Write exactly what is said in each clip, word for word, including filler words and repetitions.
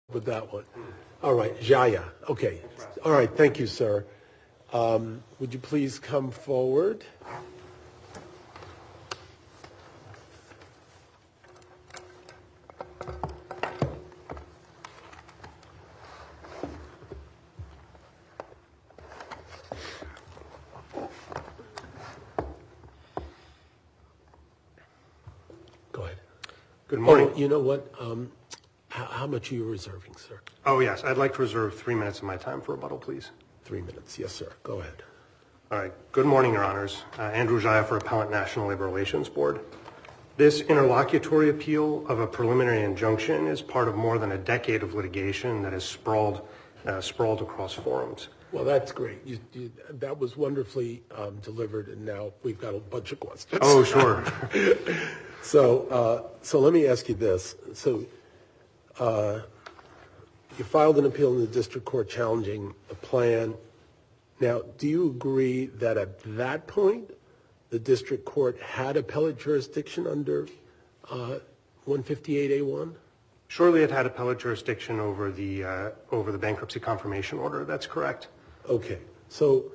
with that one. All right, Jaya. Okay. All right, thank you, sir. Um, would you please come forward? Go ahead. Good morning. Oh, you know what? Um, how, how much are you reserving, sir? Oh, yes. I'd like to reserve three minutes of my time for rebuttal, please. Three minutes. Yes, sir. Go ahead. All right. Good morning, Your Honors. Uh, Andrew Jaya for Appellant National Labor Relations Board. This interlocutory appeal of a preliminary injunction is part of more than a decade of litigation that has sprawled, uh, sprawled across forums. Well, that's great. You, you, that was wonderfully um, delivered, and now we've got a bunch of questions. Oh, sure. so, uh, so let me ask you this. So, uh, you filed an appeal in the district court challenging the plan. Now, do you agree that at that point, the district court had appellate jurisdiction under uh, one fifty-eight A one? Surely it had appellate jurisdiction over the uh, over the bankruptcy confirmation order. That's correct. Okay. So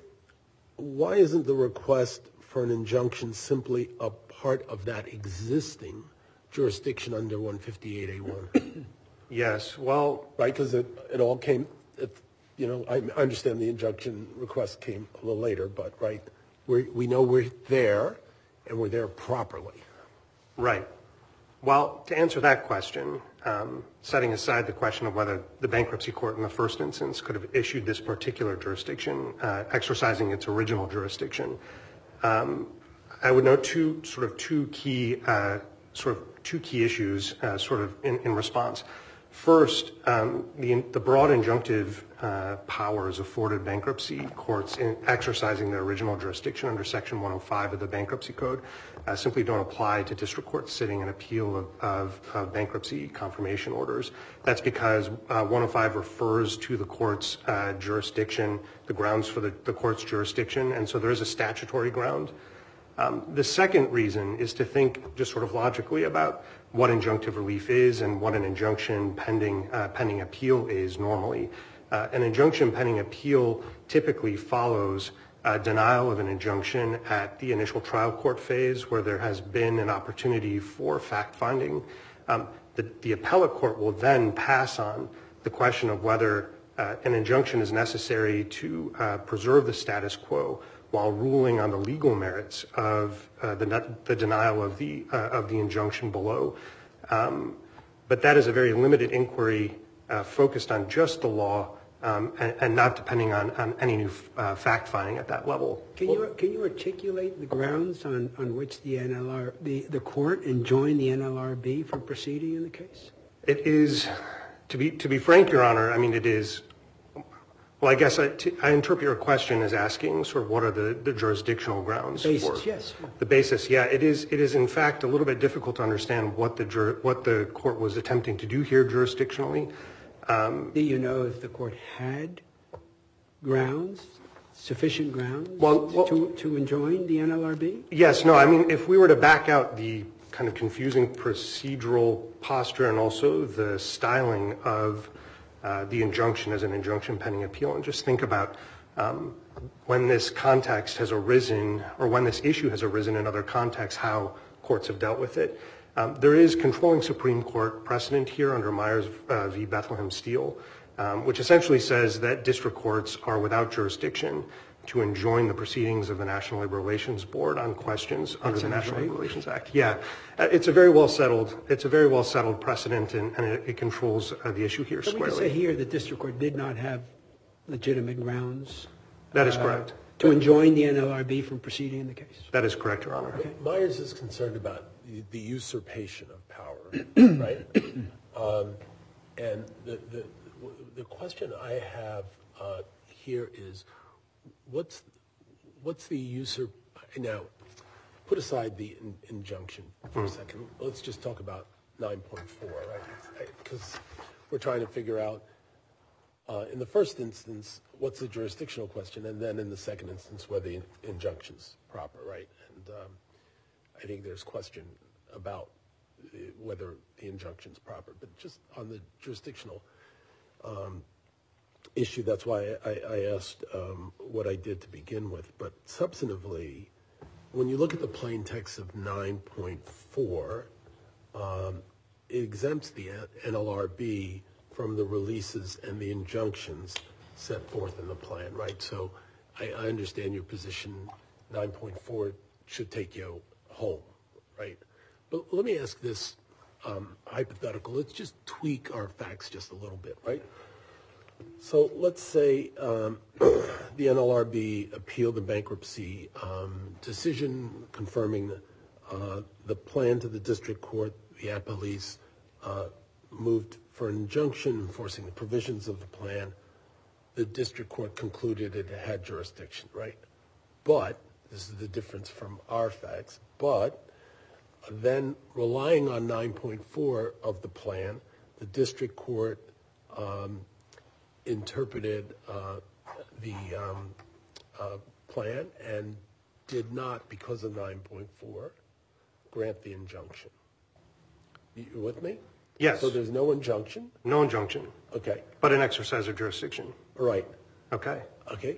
why isn't the request for an injunction simply a part of that existing jurisdiction under one fifty-eight A one? Yes. Well, right, because it, it all came, it, you know, I understand the injunction request came a little later, but right, we we know we're there, and we're there properly. Right. Well, to answer that question, um, setting aside the question of whether the bankruptcy court in the first instance could have issued this particular jurisdiction, uh, exercising its original jurisdiction, um, I would note two sort of two key uh, sort of two key issues, uh, sort of in, in response. First, um, the, the broad injunctive uh, powers afforded bankruptcy courts in exercising their original jurisdiction under Section one oh five of the Bankruptcy Code uh, simply don't apply to district courts sitting an appeal of, of, of bankruptcy confirmation orders. That's because uh, one oh five refers to the court's uh, jurisdiction, the grounds for the, the court's jurisdiction, and so there is a statutory ground. Um, the second reason is to think just sort of logically about what injunctive relief is and what an injunction pending uh, pending appeal is normally. Uh, an injunction pending appeal typically follows uh, denial of an injunction at the initial trial court phase where there has been an opportunity for fact-finding. Um, the, the appellate court will then pass on the question of whether uh, an injunction is necessary to uh, preserve the status quo while ruling on the legal merits of uh, the, the denial of the uh, of the injunction below. Um, but that is a very limited inquiry uh, focused on just the law um, and, and not depending on, on any new uh, fact-finding at that level. Can you can you articulate the grounds on, on which the N L R the, the court enjoined the N L R B from proceeding in the case? It is, to be to be frank, Your Honor, I mean it is. Well, I guess I, t- I interpret your question as asking sort of what are the, the jurisdictional grounds the basis, for yes. The basis. Yeah, it is. It is in fact a little bit difficult to understand what the jur- what the court was attempting to do here jurisdictionally. Um, do you know if the court had grounds, sufficient grounds, well, well, to to enjoin the N L R B? Yes. No. I mean, if we were to back out the kind of confusing procedural posture and also the styling of Uh, the injunction as an injunction pending appeal, and just think about um, when this context has arisen, or when this issue has arisen in other contexts, how courts have dealt with it. Um, there is controlling Supreme Court precedent here under Myers uh, v. Bethlehem Steel, um, which essentially says that district courts are without jurisdiction to enjoin the proceedings of the National Labor Relations Board on questions under the National Labor Relations Act. Yeah, uh, it's a very well settled. It's a very well settled precedent, and, and it, it controls uh, the issue here so squarely. So we can say here the district court did not have legitimate grounds. That is uh, correct. To enjoin the N L R B from proceeding in the case. That is correct, Your Honor. Okay. Myers is concerned about the, the usurpation of power, right? um, and the, the the question I have uh, here is. What's what's the usurp? Now, put aside the in, injunction for mm. a second. Let's just talk about nine point four, right? Because we're trying to figure out, uh, in the first instance, what's the jurisdictional question, and then in the second instance, whether the injunction's proper, right? And um, I think there's question about whether the injunction's proper. But just on the jurisdictional, um, issue. That's why I, I asked um, what I did to begin with. But substantively, when you look at the plain text of nine point four, um, it exempts the N L R B from the releases and the injunctions set forth in the plan, right? So I, I understand your position. nine point four should take you home, right? But let me ask this um, hypothetical. Let's just tweak our facts just a little bit, right? So let's say um, the N L R B appealed the bankruptcy um, decision confirming uh, the plan to the district court. The appellees uh, moved for an injunction enforcing the provisions of the plan. The district court concluded it had jurisdiction, right? But, this is the difference from our facts, but then relying on nine point four of the plan, the district court um, interpreted uh, the um, uh, plan and did not, because of nine point four, grant the injunction. You with me? Yes. So there's no injunction? No injunction. Okay. But an exercise of jurisdiction. Right. Okay. Okay.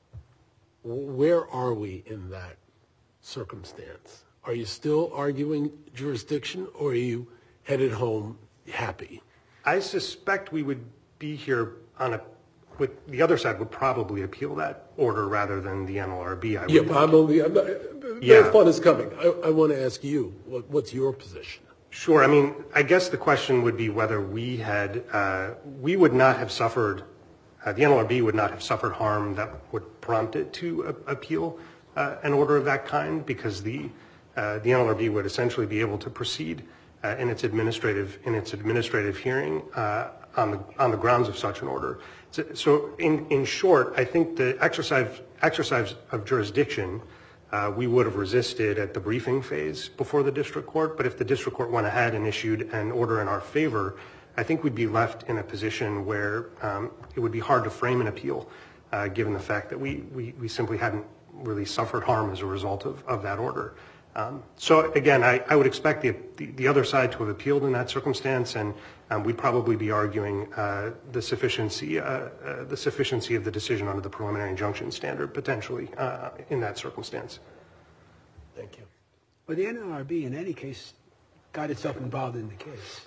Where are we in that circumstance? Are you still arguing jurisdiction, or are you headed home happy? I suspect we would be here on a, with the other side would probably appeal that order rather than the N L R B. I Yeah, would. but I'm only, I'm not, Yeah. no fun is coming. I, I want to ask you, what, what's your position? Sure. I mean, I guess the question would be whether we had, uh, we would not have suffered, uh, the N L R B would not have suffered harm that would prompt it to uh, appeal uh, an order of that kind, because the uh, the N L R B would essentially be able to proceed uh, in its administrative in its administrative hearing uh, on the on the grounds of such an order. So, so in in short, I think the exercise exercise of jurisdiction. Uh, we would have resisted at the briefing phase before the district court, but if the district court went ahead and issued an order in our favor, I think we'd be left in a position where um, it would be hard to frame an appeal, uh, given the fact that we, we, we simply hadn't really suffered harm as a result of, of that order. Um, so again, I, I would expect the, the, the other side to have appealed in that circumstance, and um, we'd probably be arguing uh, the sufficiency uh, uh, the sufficiency of the decision under the preliminary injunction standard potentially uh, in that circumstance. Thank you. Well, the N L R B, in any case, got itself involved in the case.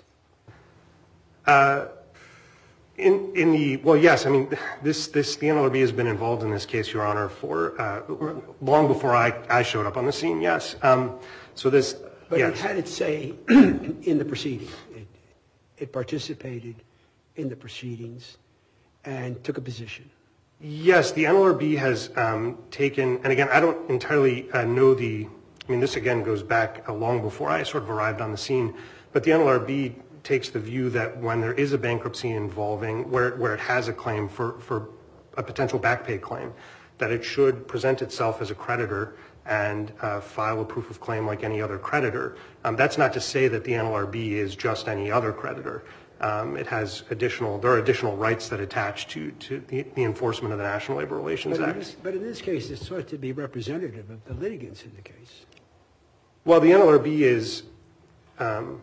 Uh, in in the well, yes, I mean this this the N L R B has been involved in this case, Your Honor, for uh, long before I, I showed up on the scene. Yes, um, so this. But yes. it had its say in the proceeding. It, it participated in the proceedings and took a position. Yes, the N L R B has um, taken, and again, I don't entirely uh, know the, I mean, this again goes back uh, long before I sort of arrived on the scene, but the N L R B takes the view that when there is a bankruptcy involving, where, where it has a claim for, for a potential back pay claim, that it should present itself as a creditor and uh, file a proof of claim like any other creditor. Um, that's not to say that the N L R B is just any other creditor. Um, it has additional, there are additional rights that attach to, to the, the enforcement of the National Labor Relations But in, Act. this, but in this case, it's sought to be representative of the litigants in the case. Well, the N L R B is, um,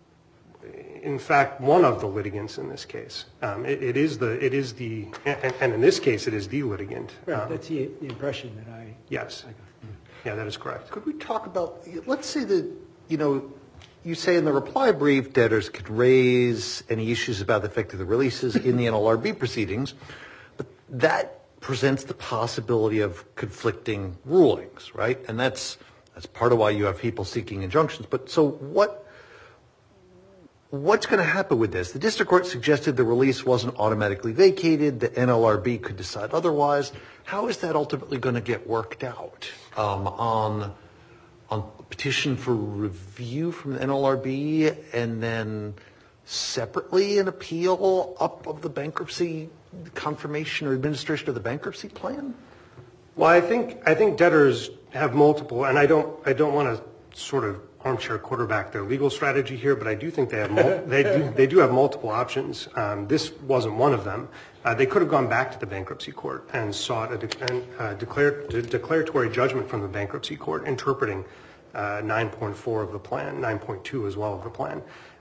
in fact, one of the litigants in this case. Um, it, it is the, it is the, and, and in this case, it is the litigant. Right, Um, that's the, the impression that I, yes. I got. Yeah, that is correct. Could we talk about, let's say that, you know, you say in the reply brief debtors could raise any issues about the effect of the releases in the N L R B proceedings, but that presents the possibility of conflicting rulings, right? And that's that's part of why you have people seeking injunctions. But so what? What's going to happen with this? The district court suggested the release wasn't automatically vacated. The N L R B could decide otherwise. How is that ultimately going to get worked out um, on on petition for review from the N L R B and then separately an appeal up of the bankruptcy confirmation or administration of the bankruptcy plan? Well, I think I think debtors have multiple, and I don't I don't want to sort of armchair quarterback their legal strategy here, but I do think they have mul- they do they do have multiple options. Um, this wasn't one of them. Uh, they could have gone back to the bankruptcy court and sought a de- and, uh, declare- de- declaratory judgment from the bankruptcy court interpreting uh, nine point four of the plan, nine point two as well of the plan.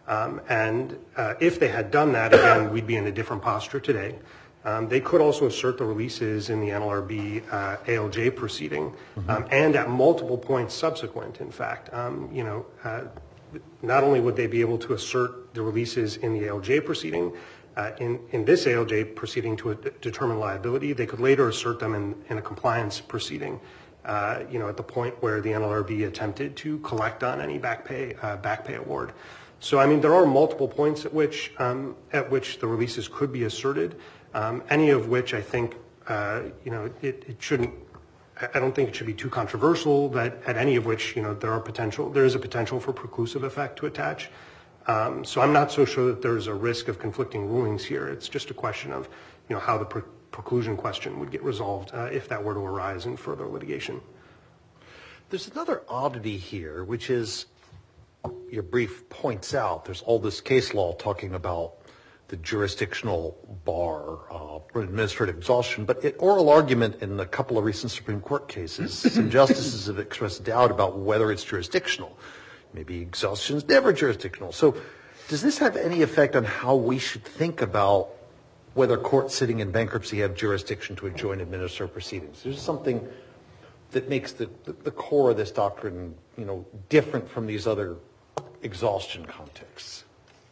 Um, and uh, if they had done that, again, we'd be in a different posture today. Um, they could also assert the releases in the N L R B uh, A L J proceeding, mm-hmm. um, and at multiple points subsequent, in fact. Um, you know, uh, not only would they be able to assert the releases in the A L J proceeding, uh, in, in this A L J proceeding to a d- determine liability, they could later assert them in, in a compliance proceeding, uh, you know, at the point where the N L R B attempted to collect on any back pay, uh, back pay award. So, I mean, there are multiple points at which, um, at which the releases could be asserted. Um, any of which I think, uh, you know, it, it shouldn't, I don't think it should be too controversial that at any of which, you know, there are potential, there is a potential for preclusive effect to attach. Um, so I'm not so sure that there's a risk of conflicting rulings here. It's just a question of, you know, how the pre- preclusion question would get resolved uh, if that were to arise in further litigation. There's another oddity here, which is your brief points out, there's all this case law talking about the jurisdictional bar uh, for administrative exhaustion, but in oral argument in a couple of recent Supreme Court cases, some justices have expressed doubt about whether it's jurisdictional. Maybe exhaustion is never jurisdictional. So does this have any effect on how we should think about whether courts sitting in bankruptcy have jurisdiction to adjoin administrative proceedings? There's something that makes the, the, the core of this doctrine, you know, different from these other exhaustion contexts.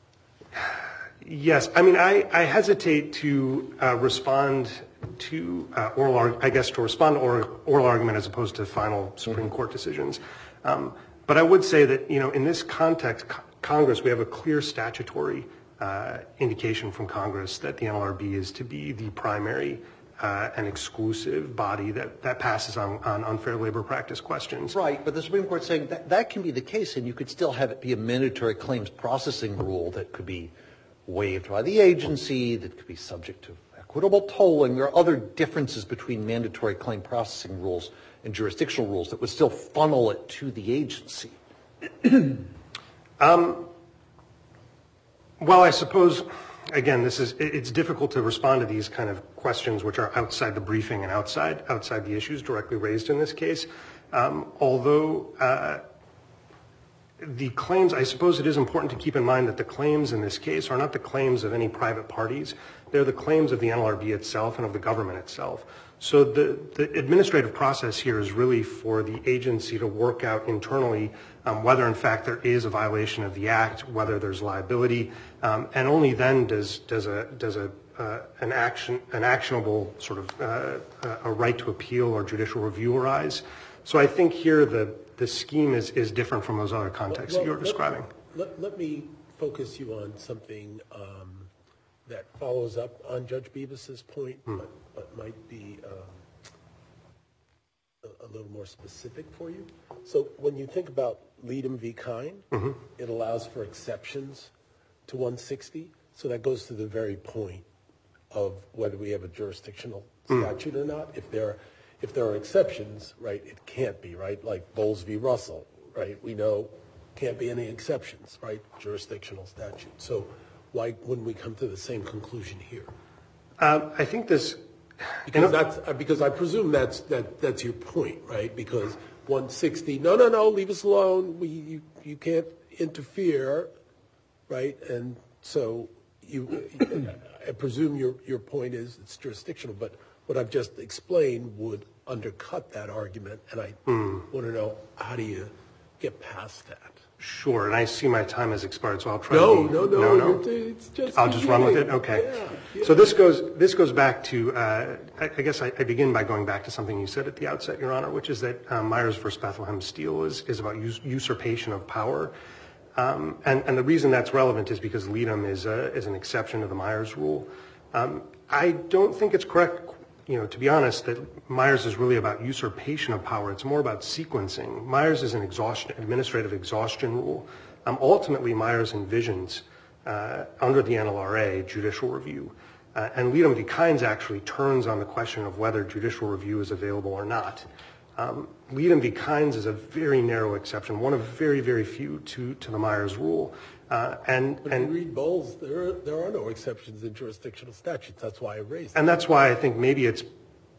Yes, I mean, I, I hesitate to uh, respond to uh, oral, arg- I guess to respond to oral, oral argument as opposed to final Supreme Court decisions. Um, but I would say that, you know, in this context, co- Congress, we have a clear statutory uh, indication from Congress that the N L R B is to be the primary uh, and exclusive body that, that passes on, on unfair labor practice questions. Right, but the Supreme Court is saying that that can be the case, and you could still have it be a mandatory claims processing rule that could be waived by the agency, that could be subject to equitable tolling. There are other differences between mandatory claim processing rules and jurisdictional rules that would still funnel it to the agency. um, well, I suppose, again, this is it's difficult to respond to these kind of questions which are outside the briefing and outside outside the issues directly raised in this case. Um, although uh, the claims, I suppose it is important to keep in mind that the claims in this case are not the claims of any private parties. They're the claims of the N L R B itself and of the government itself. So the, the administrative process here is really for the agency to work out internally um, whether, in fact, there is a violation of the Act, whether there's liability, um, and only then does does a does a uh, an action an actionable sort of uh, a right to appeal or judicial review arise. So I think here the the scheme is, is different from those other contexts well, that you were let, describing. Let, let me focus you on something um, that follows up on Judge Bevis's point, hmm. but, but might be um, a, a little more specific for you. So when you think about Leadham v. Kine, mm-hmm. it allows for exceptions to one sixty. So that goes to the very point of whether we have a jurisdictional statute mm. or not. If there are If there are exceptions, right, it can't be, right? Like Bowles v. Russell, right? We know can't be any exceptions, right? Jurisdictional statute. So why wouldn't we come to the same conclusion here? Um, I think this... Because, that's, because I presume that's that that's your point, right? Because one sixty, no, no, no, leave us alone. We you, you can't interfere, right? And so you, I presume your your point is it's jurisdictional, but what I've just explained would undercut that argument, and I mm. want to know, how do you get past that? Sure, and I see my time has expired, so I'll try no, to be... No, no, no, no. It's just I'll just run with it? Okay. Yeah, yeah. So this goes this goes back to, uh, I, I guess I, I begin by going back to something you said at the outset, Your Honor, which is that um, Myers v. Bethlehem Steel is, is about us, usurpation of power. Um, and, and the reason that's relevant is because Leadham is, a, is an exception to the Myers rule. Um, I don't think it's correct, you know, to be honest, that Myers is really about usurpation of power. It's more about sequencing. Myers is an exhaustion, administrative exhaustion rule. Um, ultimately, Myers envisions, uh, under the N L R A, judicial review. Uh, and Leadham v. Kines actually turns on the question of whether judicial review is available or not. Um, Leadham v. Kines is a very narrow exception, one of very, very few to, to the Myers rule. Uh, and but and if you read Bowles, there are, there are no exceptions in jurisdictional statutes. That's why I raised it. And that's why I think maybe it's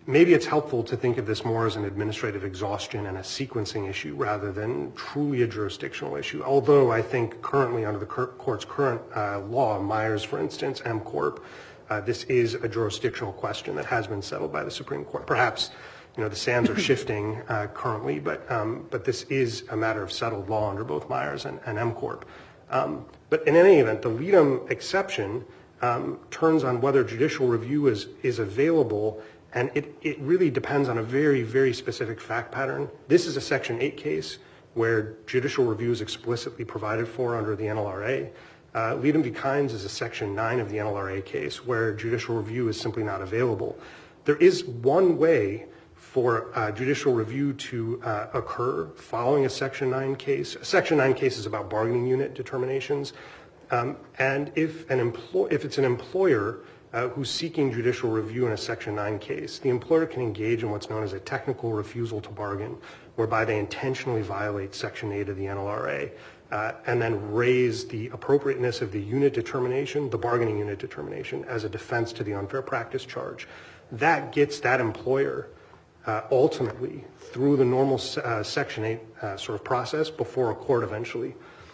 maybe it's helpful to think of this more as an administrative exhaustion and a sequencing issue rather than truly a jurisdictional issue. Although I think currently under the court's current uh, law, Myers, for instance, M Corp, uh, this is a jurisdictional question that has been settled by the Supreme Court. Perhaps, you know, the sands are shifting uh, currently, but um, but this is a matter of settled law under both Myers and, and M Corp. Um, but in any event, the Leadham exception um, turns on whether judicial review is is available. And it, it really depends on a very, very specific fact pattern. This is a Section eight case where judicial review is explicitly provided for under the N L R A. Uh, Leadham v. Kynes is a Section nine of the N L R A case where judicial review is simply not available. There is one way for uh, judicial review to uh, occur following a Section nine case. A Section nine case is about bargaining unit determinations. Um, and if, an employ- if it's an employer Uh, who's seeking judicial review in a Section nine case, the employer can engage in what's known as a technical refusal to bargain, whereby they intentionally violate Section eight of the N L R A uh, and then raise the appropriateness of the unit determination, the bargaining unit determination, as a defense to the unfair practice charge. That gets that employer uh, ultimately through the normal uh, Section eight uh, sort of process before a court eventually.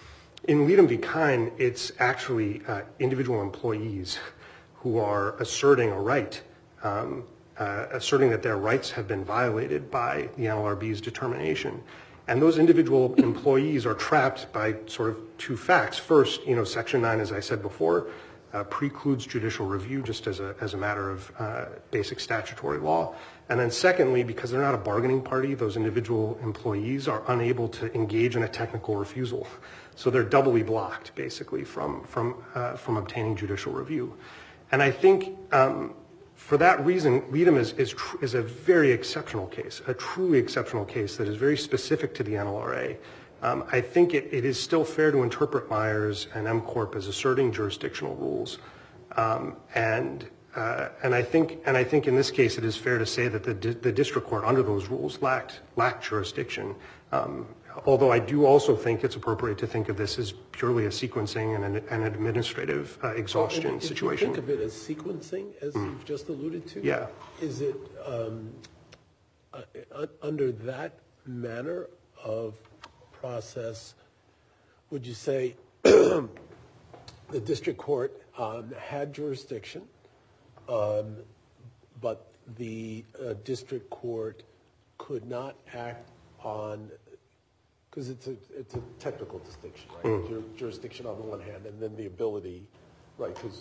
In Leadham v. Kyne, it's actually uh, individual employees who are asserting a right, um, uh, asserting that their rights have been violated by the N L R B's determination. And those individual employees are trapped by sort of two facts. First, you know, Section nine, as I said before, uh, precludes judicial review just as a, as a matter of uh, basic statutory law. And then secondly, because they're not a bargaining party, those individual employees are unable to engage in a technical refusal. So they're doubly blocked, basically, from, from, uh, from obtaining judicial review. And I think um, for that reason, Leadham is, is, tr- is a very exceptional case, a truly exceptional case that is very specific to the N L R A. Um, I think it, it is still fair to interpret Myers and M Corp as asserting jurisdictional rules. Um, and uh, and I think and I think in this case it is fair to say that the, di- the district court under those rules lacked lacked jurisdiction. Um, Although I do also think it's appropriate to think of this as purely a sequencing and an, an administrative uh, exhaustion well, if, situation. If you think of it as sequencing, as mm. you've just alluded to, yeah. is it um, uh, under that manner of process, would you say the district court um, had jurisdiction, um, but the uh, district court could not act on, because it's a it's a technical distinction, right? Mm. Jur- jurisdiction on the one hand, and then the ability, right? Because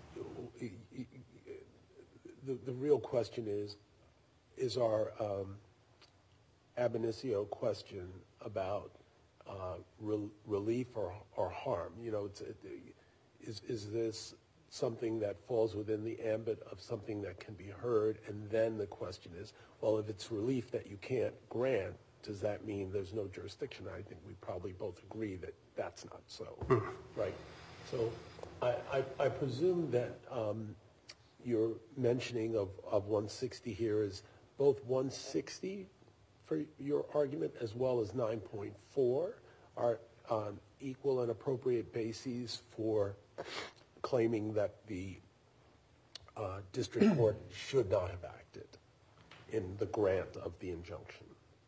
the the real question is, is our um, ab initio question about uh, re- relief or or harm? You know, it's, it, is is this something that falls within the ambit of something that can be heard? And then the question is, well, if it's relief that you can't grant, does that mean there's no jurisdiction? I think we probably both agree that that's not so, right? So I, I, I presume that um, your mentioning of, of one sixty here is both one sixty for your argument as well as nine point four are um, equal and appropriate bases for claiming that the uh, district court should not have acted in the grant of the injunction.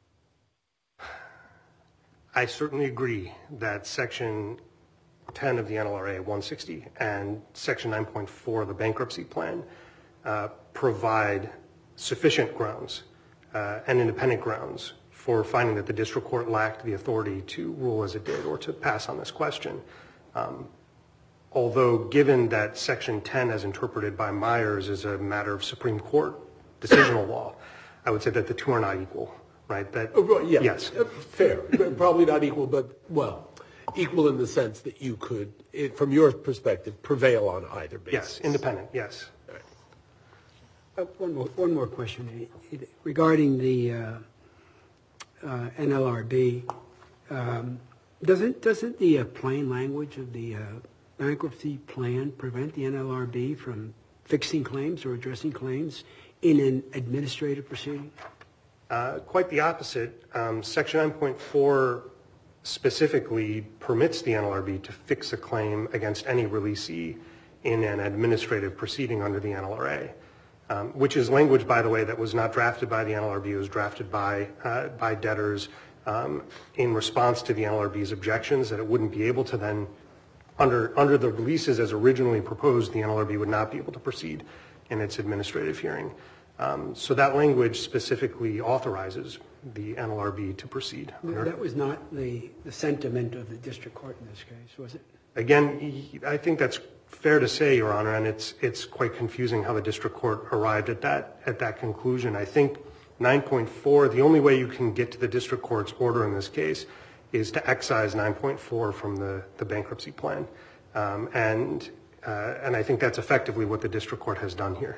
I certainly agree that Section ten of the N L R A one sixty and Section nine point four of the bankruptcy plan uh, provide sufficient grounds uh, and independent grounds for finding that the district court lacked the authority to rule as it did or to pass on this question. Um, although given that Section ten as interpreted by Myers is a matter of Supreme Court decisional law, I would say that the two are not equal. Right. That, oh, yeah, yes. Fair. Probably not equal, but, well, equal in the sense that you could, it, from your perspective, prevail on either basis. Yes, independent, yes. Right. Uh, one more, one more question regarding the uh, uh, N L R B. Um, doesn't doesn't the uh, plain language of the uh, bankruptcy plan prevent the N L R B from fixing claims or addressing claims in an administrative proceeding? Uh, quite the opposite. Um, Section nine point four specifically permits the N L R B to fix a claim against any releasee in an administrative proceeding under the N L R A. um, which is language, by the way, that was not drafted by the N L R B. It was drafted by, uh, by debtors um, in response to the N L R B's objections that it wouldn't be able to then, under, under the releases as originally proposed, the N L R B would not be able to proceed in its administrative hearing. Um, so that language specifically authorizes the N L R B to proceed. That was not the, the sentiment of the district court in this case, was it? Again, I think that's fair to say, Your Honor, and it's it's quite confusing how the district court arrived at that at that conclusion. I think nine point four, the only way you can get to the district court's order in this case is to excise nine point four from the, the bankruptcy plan. Um, and uh, and I think that's effectively what the district court has done here.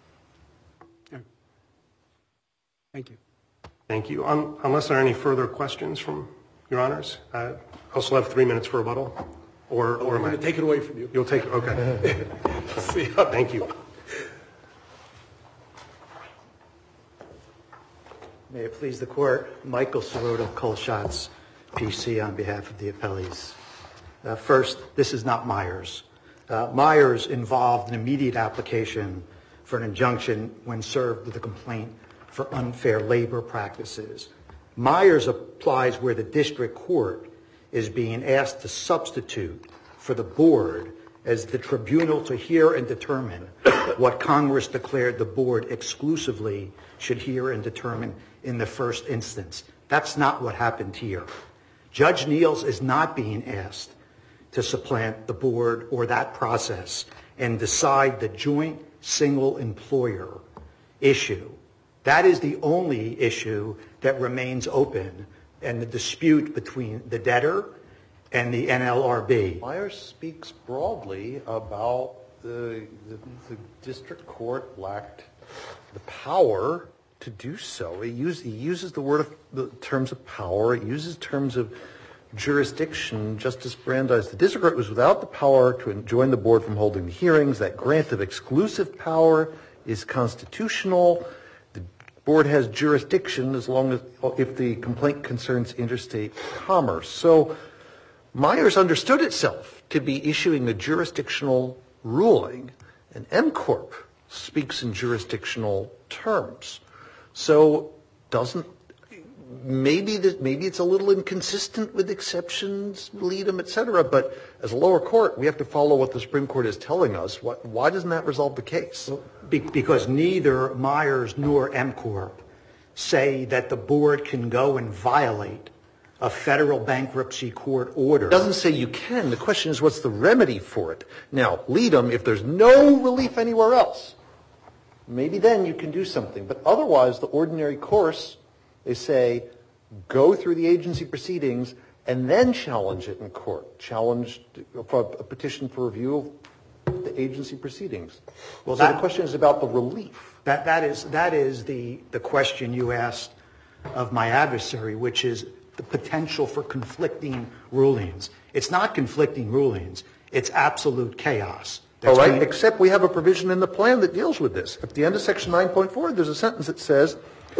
Thank you. Thank you. Um, unless there are any further questions from Your Honors, I also have three minutes for rebuttal. Or, or am I? I'm going to take it away from you. You'll take it? Okay. See how- Thank you. May it please the Court, Michael Sirota, Colshots, P C, on behalf of the appellees. Uh, first, this is not Myers. Uh, Myers involved an immediate application for an injunction when served with a complaint for unfair labor practices. Myers applies where the district court is being asked to substitute for the board as the tribunal to hear and determine what Congress declared the board exclusively should hear and determine in the first instance. That's not what happened here. Judge Niels is not being asked to supplant the board or that process and decide the joint single employer issue. That is the only issue that remains open, and the dispute between the debtor and the N L R B. Myers speaks broadly about the, the, the district court lacked the power to do so. He, use, he uses the word of the terms of power. It uses terms of jurisdiction. Justice Brandeis, the district court was without the power to enjoin the board from holding the hearings. That grant of exclusive power is constitutional. The board has jurisdiction as long as if the complaint concerns interstate commerce. So Myers understood itself to be issuing a jurisdictional ruling, and M Corp speaks in jurisdictional terms. So doesn't maybe that maybe it's a little inconsistent with exceptions, Leadham, et cetera. But as a lower court, we have to follow what the Supreme Court is telling us. What, why doesn't that resolve the case? Be- because neither Myers nor M Corp say that the board can go and violate a federal bankruptcy court order. It doesn't say you can. The question is, what's the remedy for it? Now, Leadham, if there's no relief anywhere else, maybe then you can do something. But otherwise, the ordinary course, they say, go through the agency proceedings and then challenge it in court. Challenge for a petition for review of the agency proceedings. Well, so that, the question is about the relief. That, that is, that is the, the question you asked of my adversary, which is the potential for conflicting rulings. It's not conflicting rulings. It's absolute chaos. All right, being... except we have a provision in the plan that deals with this. At the end of Section nine point four, there's a sentence that says,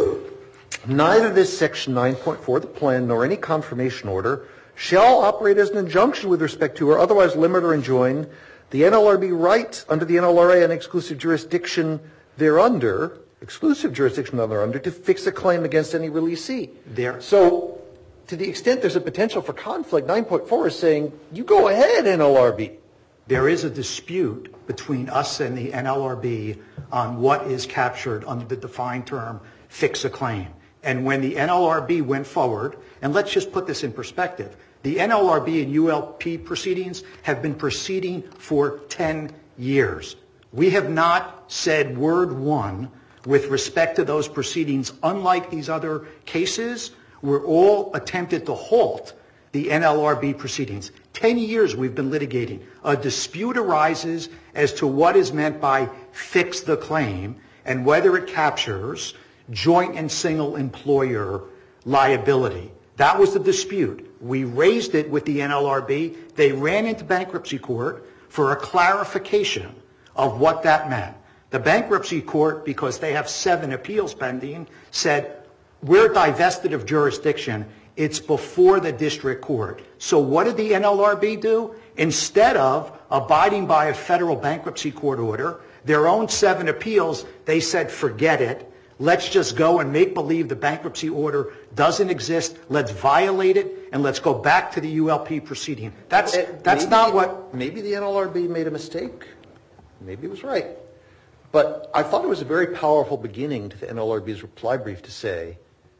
neither this Section nine point four, the plan, nor any confirmation order shall operate as an injunction with respect to or otherwise limit or enjoin the N L R B right under the N L R A and exclusive jurisdiction thereunder, exclusive jurisdiction thereunder, to fix a claim against any releasee. There. So, to the extent there's a potential for conflict, nine point four is saying, you go ahead, N L R B. There is a dispute between us and the N L R B on what is captured under the defined term, fix a claim. And when the N L R B went forward, and let's just put this in perspective, the N L R B and U L P proceedings have been proceeding for ten years. We have not said word one with respect to those proceedings. Unlike these other cases, we're all attempted to halt the N L R B proceedings. Ten years we've been litigating. A dispute arises as to what is meant by fix the claim and whether it captures joint and single employer liability. That was the dispute. We raised it with the N L R B. They ran into bankruptcy court for a clarification of what that meant. The bankruptcy court, because they have seven appeals pending, said, we're divested of jurisdiction. It's before the district court. So what did the N L R B do? Instead of abiding by a federal bankruptcy court order, Their own seven appeals, they said, forget it. Let's just go and make believe the bankruptcy order doesn't exist. Let's violate it, and let's go back to the U L P proceeding. That's, that's maybe, not what... Maybe the N L R B made a mistake. Maybe it was right. But I thought it was a very powerful beginning to the N L R B's reply brief to say,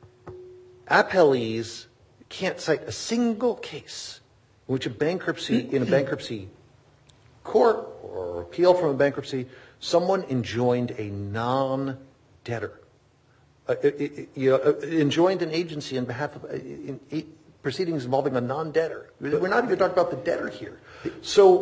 appellees can't cite a single case in which a bankruptcy, in a bankruptcy court or appeal from a bankruptcy, someone enjoined a non-debtor. Uh, it, it, you know, uh, enjoined an agency on behalf of uh, in, in proceedings involving a non-debtor. We're not even talking about the debtor here. So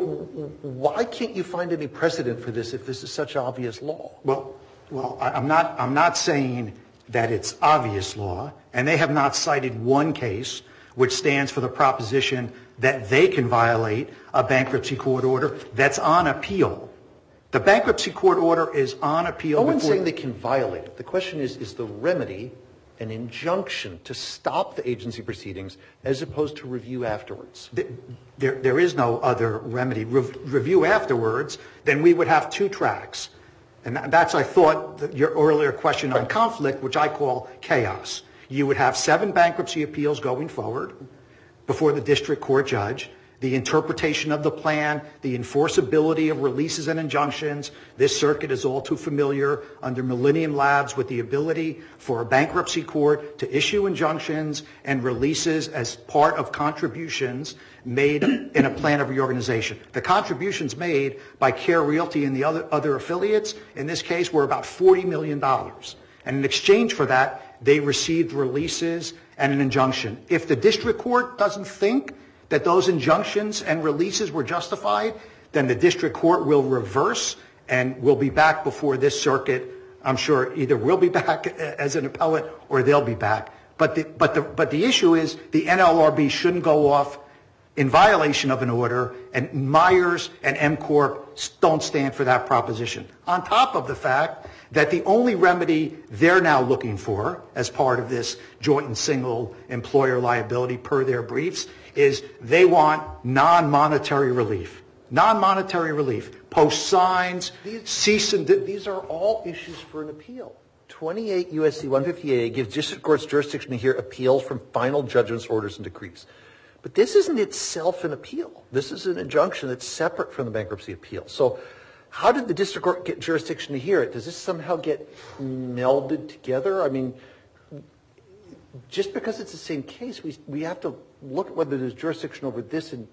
why can't you find any precedent for this if this is such obvious law? Well, well, I- I'm not, I'm not saying that it's obvious law, and they have not cited one case which stands for the proposition that they can violate a bankruptcy court order that's on appeal. The bankruptcy court order is on appeal. No one's before- saying they can violate it. The question is, is the remedy an injunction to stop the agency proceedings as opposed to review afterwards? There, there is no other remedy. Re- review afterwards, then we would have two tracks. And that- that's, I thought, the- your earlier question on conflict, which I call chaos. You would have seven bankruptcy appeals going forward before the district court judge, the interpretation of the plan, the enforceability of releases and injunctions. This circuit is all too familiar under Millennium Labs with the ability for a bankruptcy court to issue injunctions and releases as part of contributions made in a plan of reorganization. The contributions made by Care Realty and the other, other affiliates, in this case, were about forty million dollars. And in exchange for that, they received releases and an injunction. If the district court doesn't think that those injunctions and releases were justified, then the district court will reverse and will be back before this circuit. I'm sure either we'll be back as an appellate or they'll be back. But the, but the, but the issue is the N L R B shouldn't go off in violation of an order, and Myers and MCorp don't stand for that proposition. On top of the fact that the only remedy they're now looking for as part of this joint and single employer liability per their briefs is they want non-monetary relief. Non-monetary relief. Post signs, cease and... De- These are all issues for an appeal. twenty-eight U S C one fifty-eight gives district courts jurisdiction to hear appeals from final judgments, orders, and decrees. But this isn't itself an appeal. This is an injunction that's separate from the bankruptcy appeal. So how did the district court get jurisdiction to hear it? Does this somehow get melded together? I mean, just because it's the same case, we we have to look at whether there's jurisdiction over this, and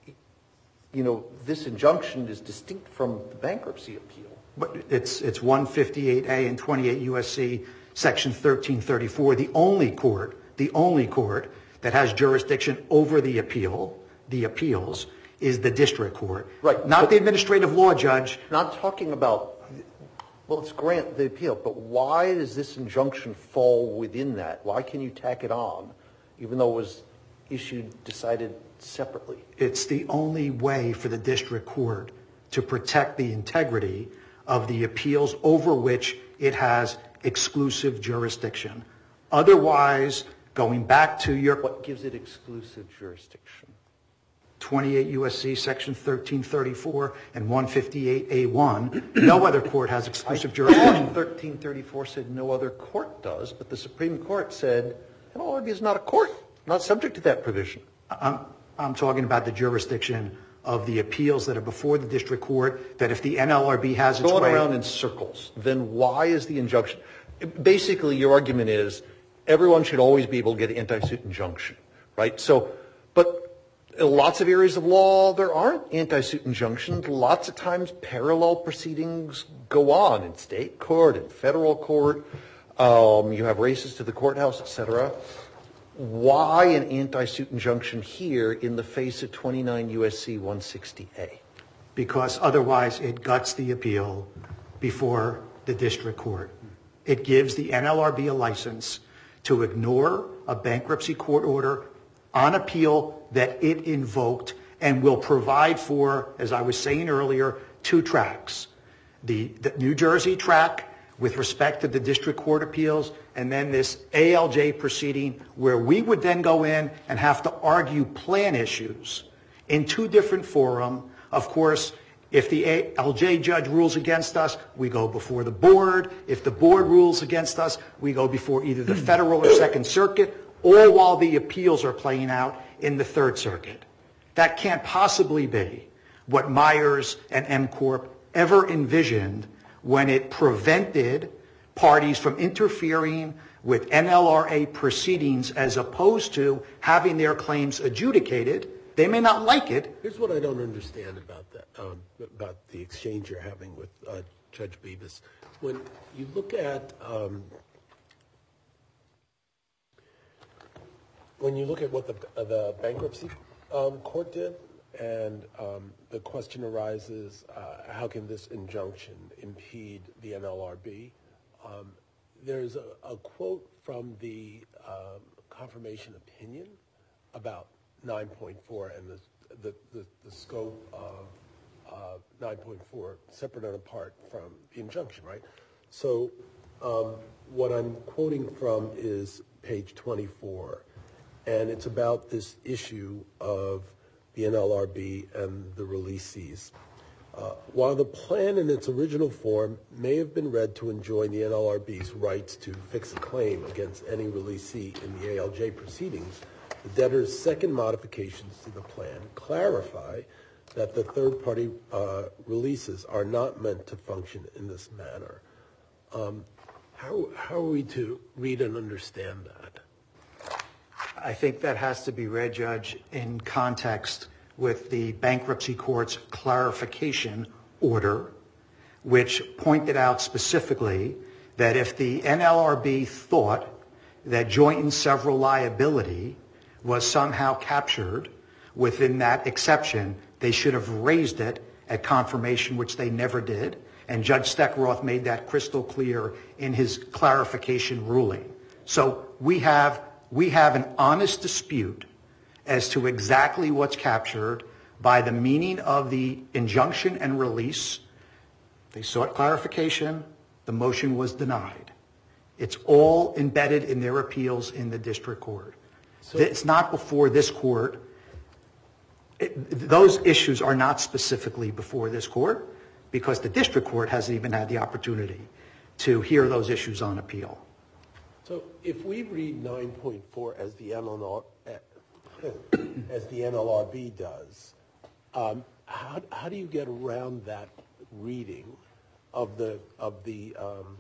you know, this injunction is distinct from the bankruptcy appeal. But it's it's one fifty-eight A and twenty-eight U S C section thirteen thirty-four, the only court, the only court that has jurisdiction over the appeal, the appeals, is the district court. Right. Not the administrative law judge. Not talking about, well, it's grant the appeal, but why does this injunction fall within that? Why can you tack it on, even though it was issued, decided separately? It's the only way for the district court to protect the integrity of the appeals over which it has exclusive jurisdiction. Otherwise, going back to your... What gives it exclusive jurisdiction? twenty-eight U S C section thirteen thirty-four and one fifty-eight A one, no other court has exclusive jurisdiction. thirteen thirty-four said no other court does, but the Supreme Court said N L R B is not a court, not subject to that provision. I'm, I'm talking about the jurisdiction of the appeals that are before the district court, that if the N L R B has its Going way... around in circles, then why is the injunction... Basically, your argument is everyone should always be able to get an anti-suit injunction, right? So, but in lots of areas of law, there aren't anti-suit injunctions. Lots of times, parallel proceedings go on in state court, in federal court. Um, you have races to the courthouse, et cetera. Why an anti-suit injunction here in the face of twenty-nine U S C one sixty A? Because otherwise it guts the appeal before the district court. It gives the N L R B a license to ignore a bankruptcy court order on appeal that it invoked and will provide for, as I was saying earlier, two tracks. The, the New Jersey track with respect to the district court appeals, and then this A L J proceeding where we would then go in and have to argue plan issues in two different forums. Of course, If the A L J judge rules against us, we go before the board. If the board rules against us, we go before either the Federal or Second Circuit, all while the appeals are playing out in the Third Circuit. That can't possibly be what Myers and MCorp ever envisioned when it prevented parties from interfering with N L R A proceedings as opposed to having their claims adjudicated. They may not like it. Here's what I don't understand about that, um, about the exchange you're having with uh, Judge Bevis. When you look at um, when you look at what the uh, the bankruptcy um, court did, and um, the question arises, uh, how can this injunction impede the N L R B? Um, there's a, a quote from the um, confirmation opinion about nine point four and the the, the, the scope of uh, nine point four separate and apart from the injunction, right? So um, what I'm quoting from is page twenty-four, and it's about this issue of the N L R B and the releasees. Uh, while the plan in its original form may have been read to enjoin the N L R B's rights to fix a claim against any releasee in the A L J proceedings, the debtor's second modifications to the plan clarify that the third-party uh, releases are not meant to function in this manner. Um, how, how are we to read and understand that? I think that has to be read, Judge, in context with the bankruptcy court's clarification order, which pointed out specifically that if the N L R B thought that joint and several liability was somehow captured within that exception, they should have raised it at confirmation, which they never did. And Judge Steckroth made that crystal clear in his clarification ruling. So we have we have an honest dispute as to exactly what's captured by the meaning of the injunction and release. They sought clarification. The motion was denied. It's all embedded in their appeals in the district court. So it's not before this court. It, those issues are not specifically before this court because the district court hasn't even had the opportunity to hear those issues on appeal. So if we read nine point four as the N L R, as the N L R B does, um, how how do you get around that reading of the of the um,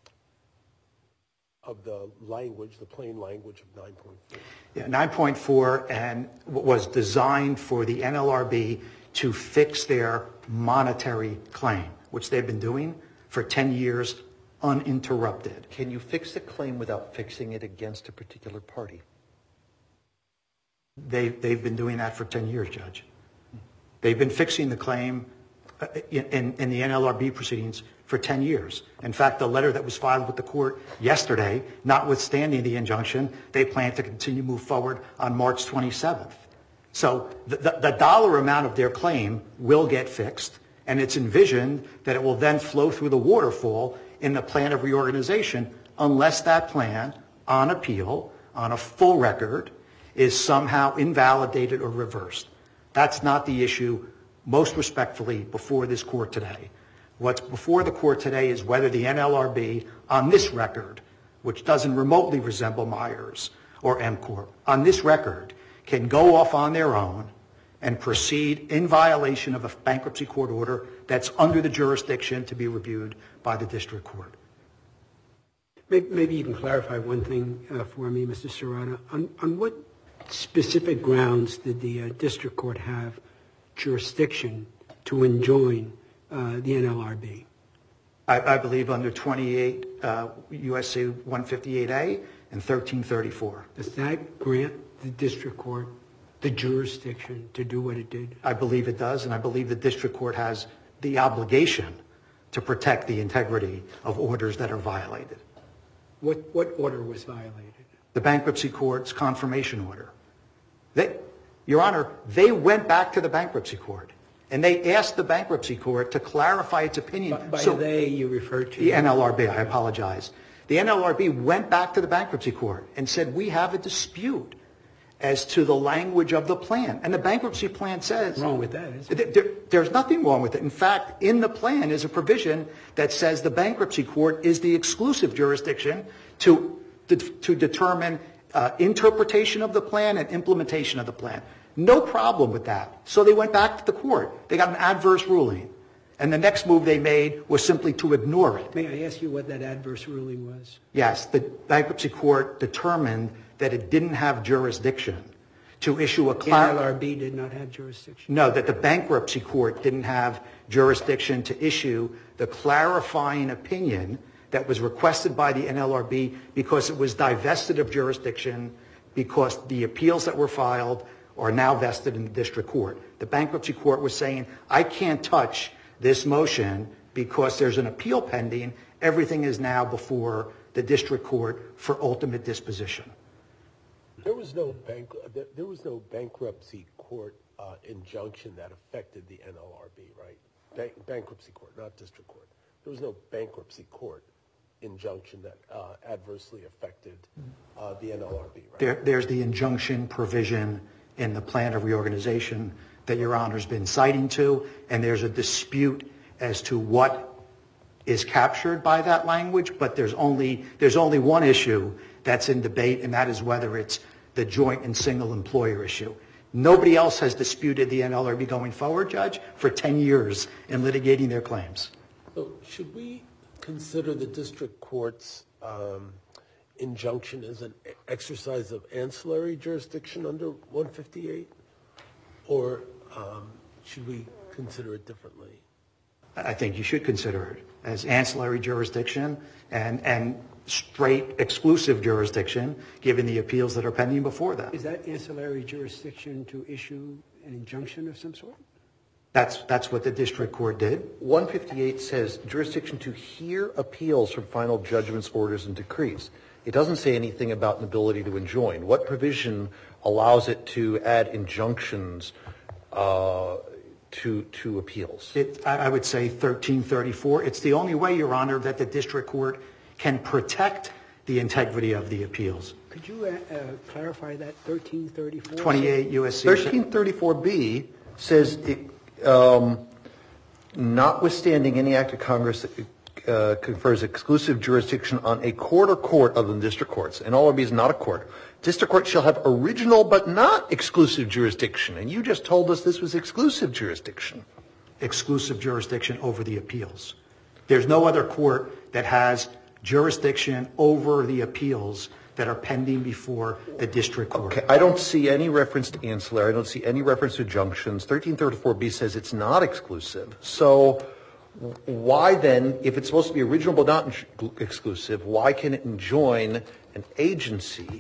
of the language, the plain language of nine point four? Yeah, nine point four and was designed for the N L R B to fix their monetary claim, which they've been doing for ten years uninterrupted. Can you fix a claim without fixing it against a particular party? They, they've been doing that for ten years, Judge. They've been fixing the claim in, in, in the N L R B proceedings for ten years. In fact, the letter that was filed with the court yesterday, notwithstanding the injunction, they plan to continue to move forward on March twenty-seventh. So the, the, the dollar amount of their claim will get fixed, and it's envisioned that it will then flow through the waterfall in the plan of reorganization unless that plan, on appeal, on a full record, is somehow invalidated or reversed. That's not the issue, most respectfully, before this court today. What's before the court today is whether the N L R B, on this record, which doesn't remotely resemble Myers or MCorp, on this record, can go off on their own and proceed in violation of a bankruptcy court order that's under the jurisdiction to be reviewed by the district court. Maybe you can clarify one thing uh, for me, Mister Serrano. On, on what specific grounds did the uh, district court have jurisdiction to enjoin uh, the N L R B? I, I believe under twenty-eight uh, U S C one fifty-eight A and thirteen thirty-four. Does that grant the district court the jurisdiction to do what it did? I believe it does, and I believe the district court has the obligation to protect the integrity of orders that are violated. What, what order was violated? The bankruptcy court's confirmation order. They, Your Honor, they went back to the bankruptcy court, and they asked the bankruptcy court to clarify its opinion. By, by so they, you refer to? The N L R B, I apologize. The N L R B went back to the bankruptcy court and said, we have a dispute as to the language of the plan. And the bankruptcy plan says... Wrong with that, is there, there, there's nothing wrong with it. In fact, in the plan is a provision that says the bankruptcy court is the exclusive jurisdiction to, to, to determine uh, interpretation of the plan and implementation of the plan. No problem with that. So they went back to the court. They got an adverse ruling. And the next move they made was simply to ignore it. May I ask you what that adverse ruling was? Yes, the bankruptcy court determined that it didn't have jurisdiction to issue a... The N L R B did not have jurisdiction? No, that the bankruptcy court didn't have jurisdiction to issue the clarifying opinion that was requested by the N L R B because it was divested of jurisdiction because the appeals that were filed are now vested in the district court. The bankruptcy court was saying, I can't touch this motion because there's an appeal pending. Everything is now before the district court for ultimate disposition. There was no bank. There was no bankruptcy court uh, injunction that affected the N L R B, right? Bank, bankruptcy court, not district court. There was no bankruptcy court injunction that uh, adversely affected uh, the N L R B, right? There, there's the injunction provision in the plan of reorganization that Your Honor's been citing to, and there's a dispute as to what is captured by that language, but there's only there's only one issue that's in debate, and that is whether it's the joint and single employer issue. Nobody else has disputed the N L R B going forward, Judge, for ten years in litigating their claims. So should we consider the district court's um, injunction as an exercise of ancillary jurisdiction under one fifty-eight? Or um, should we consider it differently? I think you should consider it as ancillary jurisdiction and, and straight exclusive jurisdiction, given the appeals that are pending before that. Is that ancillary jurisdiction to issue an injunction of some sort? That's, that's what the district court did. one fifty-eight says jurisdiction to hear appeals from final judgments, orders, and decrees. It doesn't say anything about an ability to enjoin. What provision allows it to add injunctions uh, to to appeals? It, I, I would say thirteen thirty-four. It's the only way, Your Honor, that the district court can protect the integrity of the appeals. Could you uh, uh, clarify that, thirteen thirty-four? twenty-eight U S C. thirteen thirty-four B says, it, um, notwithstanding any act of Congress that uh, confers exclusive jurisdiction on a court or court other than district courts, and N L R B is not a court, district court shall have original but not exclusive jurisdiction. And you just told us this was exclusive jurisdiction. Exclusive jurisdiction over the appeals. There's no other court that has jurisdiction over the appeals that are pending before the district court. Okay, I don't see any reference to ancillary. I don't see any reference to junctions. thirteen thirty-four B says it's not exclusive. So why then, if it's supposed to be original but not exclusive, why can it enjoin an agency?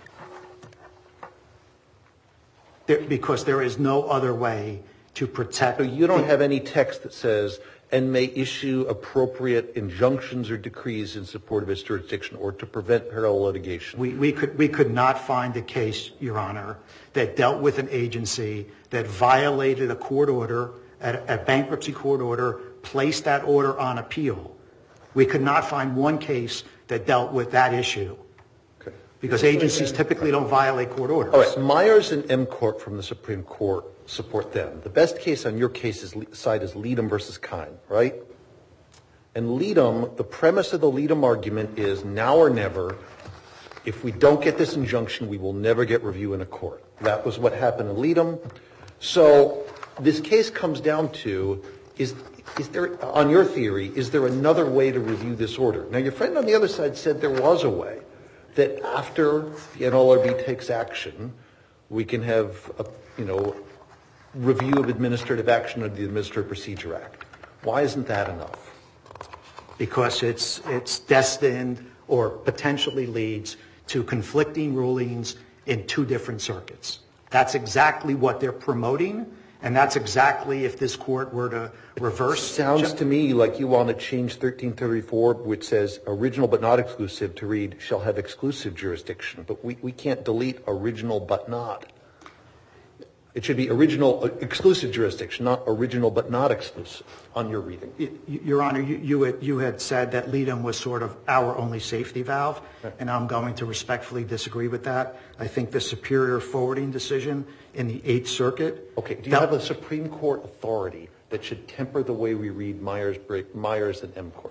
There, because there is no other way to protect. So you don't have any text that says, and may issue appropriate injunctions or decrees in support of its jurisdiction or to prevent parallel litigation. We, we could we could not find a case, Your Honor, that dealt with an agency that violated a court order, a, a bankruptcy court order, placed that order on appeal. We could not find one case that dealt with that issue. Okay. Because agencies typically don't violate court orders. All right, Myers and M. Court from the Supreme Court support them. The best case on your case's side is Leadham versus Kine, right? And Leadham, the premise of the Leadham argument is now or never. If we don't get this injunction, we will never get review in a court. That was what happened in Leadham. So this case comes down to, is, is there, on your theory, is there another way to review this order? Now, your friend on the other side said there was a way, that after the N L R B takes action, we can have, a, you know, review of administrative action under the Administrative Procedure Act. Why isn't that enough? Because it's it's destined or potentially leads to conflicting rulings in two different circuits. That's exactly what they're promoting, and that's exactly if this court were to reverse. Sounds to me like you want to change thirteen thirty-four, which says original but not exclusive, to read shall have exclusive jurisdiction. But we, we can't delete original but not. It should be original, uh, exclusive jurisdiction, not original but not exclusive on your reading. Y- Your Honor, you, you, had, you had said that Leadham was sort of our only safety valve, and I'm going to respectfully disagree with that. I think the superior forwarding decision in the Eighth Circuit. Okay, do you have a Supreme Court authority that should temper the way we read Myers, Myers and M-Court?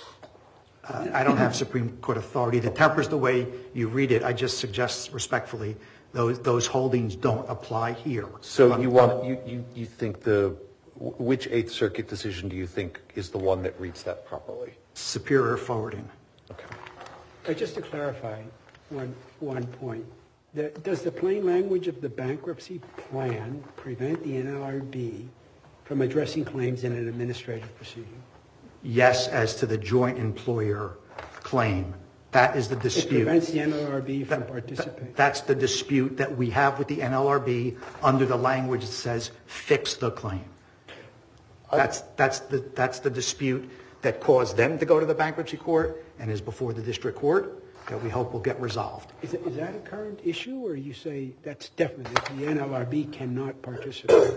Uh, I don't have Supreme Court authority that tempers the way you read it. I just suggest respectfully those those holdings don't apply here. So you want you, you, you think the which Eighth Circuit decision do you think is the one that reads that properly? Superior forwarding. Okay. Uh, just to clarify one one point, the, does the plain language of the bankruptcy plan prevent the N L R B from addressing claims in an administrative proceeding? Yes, as to the joint employer claim. That is the dispute. It prevents the N L R B from That- participating. That's the dispute that we have with the N L R B under the language that says fix the claim. That's, that's, the, that's the dispute that caused them to go to the bankruptcy court and is before the district court that we hope will get resolved. Is, it, is that a current issue, or you say that's definite, the N L R B cannot participate?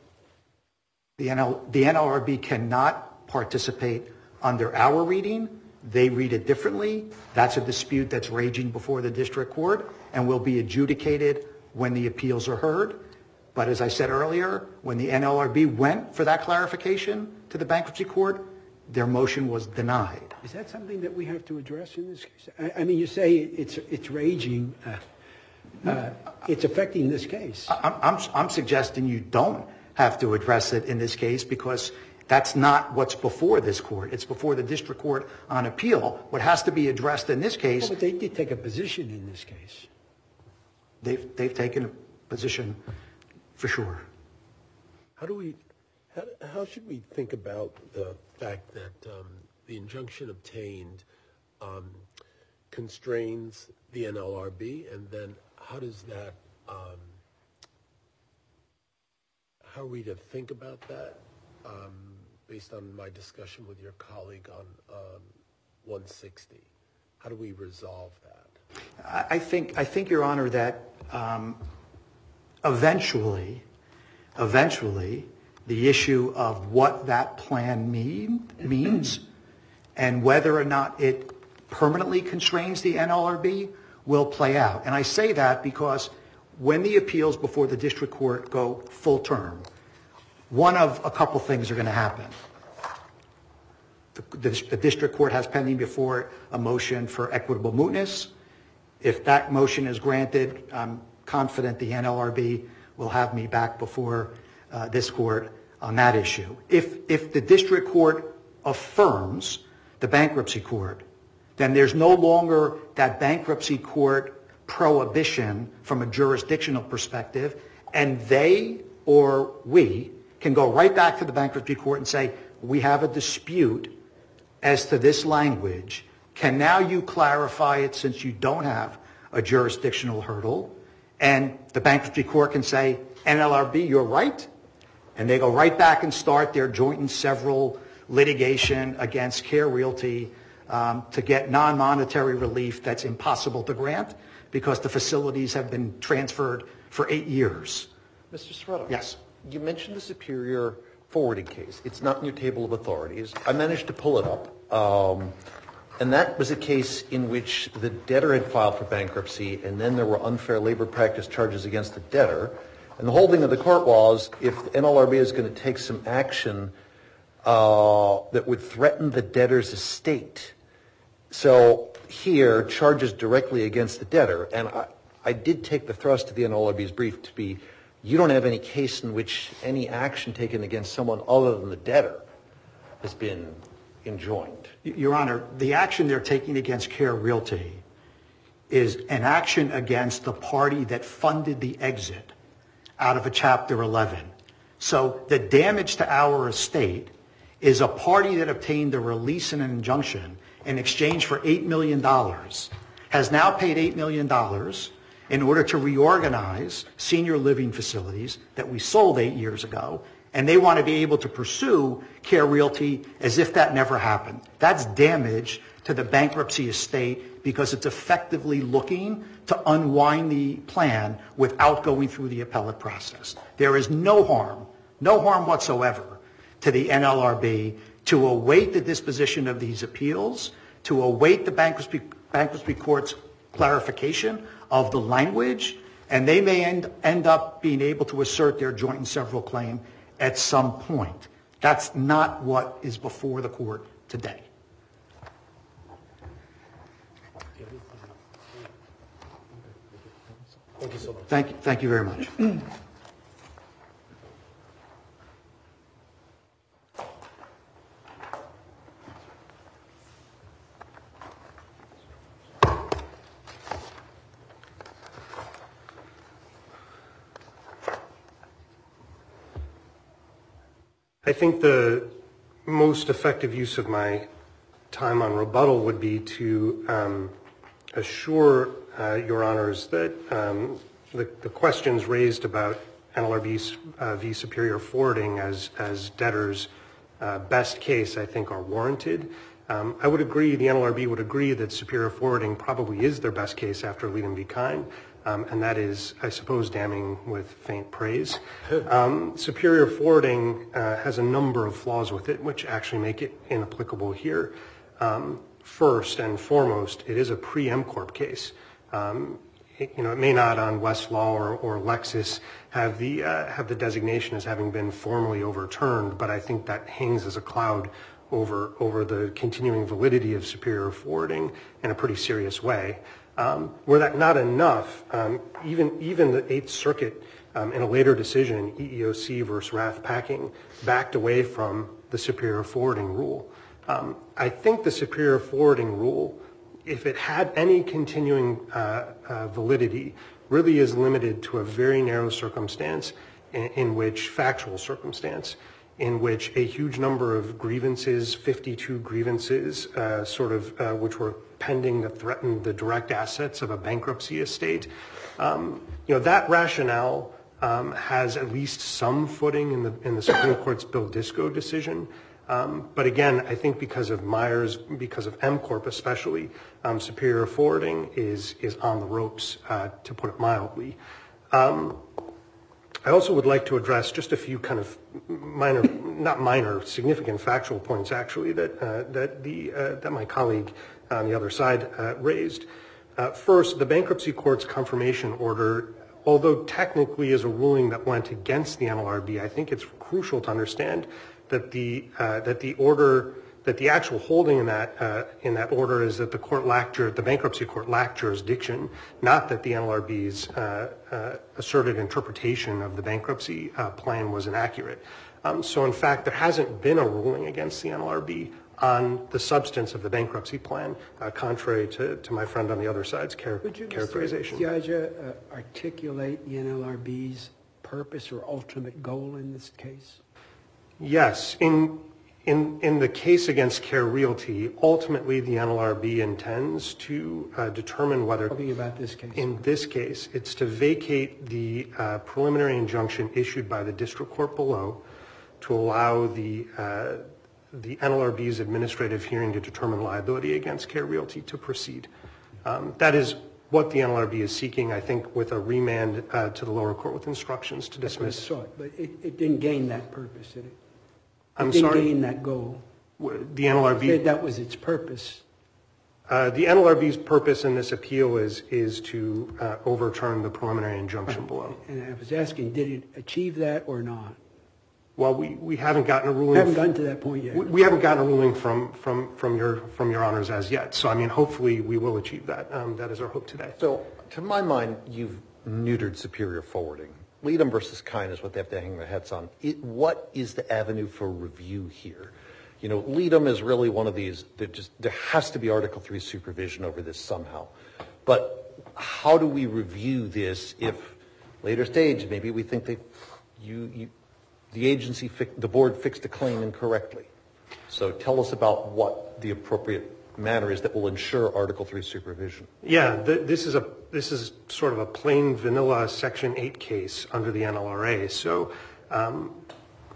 The, N L, the N L R B cannot participate under our reading. They read it differently. That's a dispute that's raging before the district court and will be adjudicated when the appeals are heard. But as I said earlier, when the N L R B went for that clarification to the bankruptcy court, their motion was denied. Is that something that we have to address in this case? I, I mean, you say it's it's raging. Uh, uh, it's affecting this case. I'm, I'm, I'm suggesting you don't have to address it in this case because that's not what's before this court. It's before the district court on appeal. What has to be addressed in this case... Well, but they did take a position in this case. They've, they've taken a position for sure. How do we, how, how should we think about the fact that um, the injunction obtained um, constrains the N L R B, and then how does that, um, how are we to think about that um, based on my discussion with your colleague on um, one sixty? How do we resolve that? I think, I think, Your Honor, that um, eventually, eventually, the issue of what that plan mean, means and whether or not it permanently constrains the N L R B will play out. And I say that because when the appeals before the district court go full term, one of a couple things are going to happen. The, the, the district court has pending before it a motion for equitable mootness. If that motion is granted, I'm confident the N L R B will have me back before uh, this court on that issue. If, if the district court affirms the bankruptcy court, then there's no longer that bankruptcy court prohibition from a jurisdictional perspective, and they or we can go right back to the bankruptcy court and say, we have a dispute as to this language. Can now you clarify it since you don't have a jurisdictional hurdle? And the bankruptcy court can say, N L R B, you're right. And they go right back and start their joint and several litigation against Care Realty um, to get non-monetary relief that's impossible to grant because the facilities have been transferred for eight years. Mister Serrato. Yes. You mentioned the Superior forwarding case. It's not in your table of authorities. I managed to pull it up. Um, and that was a case in which the debtor had filed for bankruptcy, and then there were unfair labor practice charges against the debtor. And the holding of the court was, if the N L R B is going to take some action uh, that would threaten the debtor's estate. So here, charges directly against the debtor. And I, I did take the thrust of the N L R B's brief to be, you don't have any case in which any action taken against someone other than the debtor has been enjoined. Your Honor, the action they're taking against Care Realty is an action against the party that funded the exit out of a Chapter eleven. So the damage to our estate is a party that obtained a release and an injunction in exchange for eight million dollars, has now paid eight million dollars in order to reorganize senior living facilities that we sold eight years ago and they want to be able to pursue Care Realty as if that never happened. That's damage to the bankruptcy estate because it's effectively looking to unwind the plan without going through the appellate process. There is no harm, no harm whatsoever to the N L R B to await the disposition of these appeals, to await the bankruptcy, bankruptcy court's clarification of the language, and they may end, end up being able to assert their joint and several claim at some point. That's not what is before the court today. Thank you so much. Thank you, thank you very much. I think the most effective use of my time on rebuttal would be to um, assure uh, Your Honors that um, the, the questions raised about N L R B uh, v. Superior Forwarding as, as debtors' uh, best case, I think, are warranted. Um, I would agree, the N L R B would agree that Superior Forwarding probably is their best case after Leadham v. Kine. Um, and that is, I suppose, damning with faint praise. Um, Superior Forwarding uh, has a number of flaws with it, which actually make it inapplicable here. Um, first and foremost, it is a pre-M Corp case. Um, it, you know, it may not on Westlaw or, or Lexis have the uh, have the designation as having been formally overturned, but I think that hangs as a cloud over over the continuing validity of Superior Forwarding in a pretty serious way. Um, were that not enough, um, even even the Eighth Circuit, um, in a later decision, E E O C versus Rath Packing, backed away from the Superior Forwarding rule. Um, I think the Superior Forwarding rule, if it had any continuing uh, uh, validity, really is limited to a very narrow circumstance in, in which, factual circumstance, in which a huge number of grievances, fifty-two grievances, uh, sort of, uh, which were pending that threatened the direct assets of a bankruptcy estate. Um, you know, that rationale um, has at least some footing in the in the Supreme Court's Bill Disco decision. Um, but again, I think because of Myers, because of M Corp especially, um, Superior Forwarding is is on the ropes, uh, to put it mildly. Um, I also would like to address just a few kind of minor, not minor, significant factual points actually that uh, that the uh, that my colleague on the other side uh, raised. Uh, first, the bankruptcy court's confirmation order, although technically is a ruling that went against the N L R B, I think it's crucial to understand that the uh, that the order that the actual holding in that uh, in that order is that the court lacked the bankruptcy court lacked jurisdiction, not that the N L R B's uh, uh, asserted interpretation of the bankruptcy uh, plan was inaccurate. Um, so in fact, there hasn't been a ruling against the N L R B on the substance of the bankruptcy plan, uh, contrary to, to my friend on the other side's char- Would you, characterization. Mister Judge, uh, articulate the N L R B's purpose or ultimate goal in this case? Yes. In in in the case against Care Realty, ultimately the N L R B intends to uh, determine whether, Talking about this case. in this case, it's to vacate the uh, preliminary injunction issued by the district court below to allow the uh, the N L R B's administrative hearing to determine liability against Care Realty to proceed. Um, that is what the N L R B is seeking, I think, with a remand uh, to the lower court with instructions to dismiss. I saw it, but it, it didn't gain that purpose, did it? I'm it didn't sorry? gain that goal. The N L R B... Said that was its purpose. Uh, the N L R B's purpose in this appeal is is to uh, overturn the preliminary injunction below. And I was asking, did it achieve that or not? Well, we, we haven't gotten a ruling. We haven't gotten to that point yet. We, we haven't gotten a ruling from, from, from your from your honors as yet. So I mean, hopefully we will achieve that. Um, that is our hope today. So, to my mind, you've neutered Superior Forwarding. Leadham versus Kine is what they have to hang their hats on. It, what is the avenue for review here? You know, Leadham is really one of these that just there has to be Article three supervision over this somehow. But how do we review this if later stage maybe we think that you, you the agency, the board fixed a claim incorrectly? So tell us about what the appropriate manner is that will ensure Article three supervision. Yeah, the, this is a this is sort of a plain vanilla Section eight case under the N L R A. So um,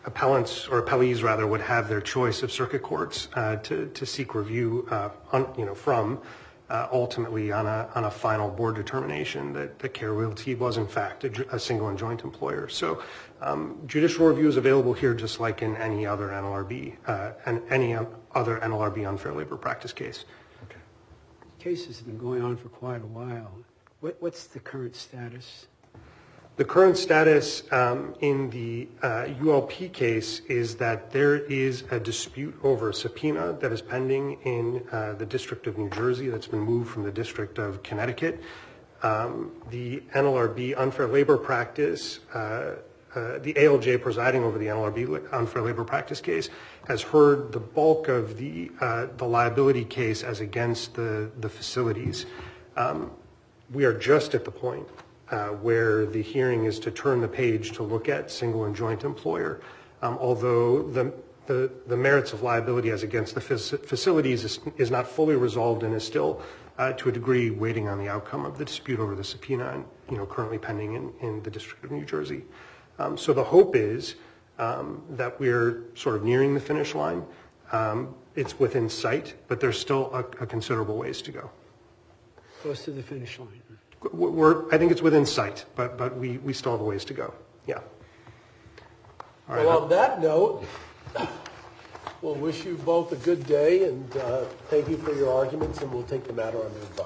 appellants or appellees rather would have their choice of circuit courts uh, to to seek review, uh, on, you know, from uh, ultimately on a on a final board determination that the Care Realty was in fact a, a single and joint employer. So um, judicial review is available here, just like in any other N L R B uh, and any other N L R B unfair labor practice case. Okay. Case has been going on for quite a while. What, what's the current status? The current status um, in the uh, U L P case is that there is a dispute over a subpoena that is pending in uh, the District of New Jersey that's been moved from the District of Connecticut. Um, the N L R B unfair labor practice, uh, uh, the A L J presiding over the N L R B unfair labor practice case has heard the bulk of the uh, the liability case as against the, the facilities. Um, we are just at the point Uh, where the hearing is to turn the page to look at single and joint employer. Um, although the, the the merits of liability as against the facilities is, is not fully resolved and is still, uh, to a degree, waiting on the outcome of the dispute over the subpoena, and, you know, currently pending in, in the District of New Jersey. Um, so the hope is um, that we're sort of nearing the finish line. Um, it's within sight, but there's still a, a considerable ways to go. Close to the finish line. We're, I think it's within sight, but but we, we still have a ways to go. Yeah. All right. Well, on that note, we'll wish you both a good day, and uh, thank you for your arguments, and we'll take the matter under advisement.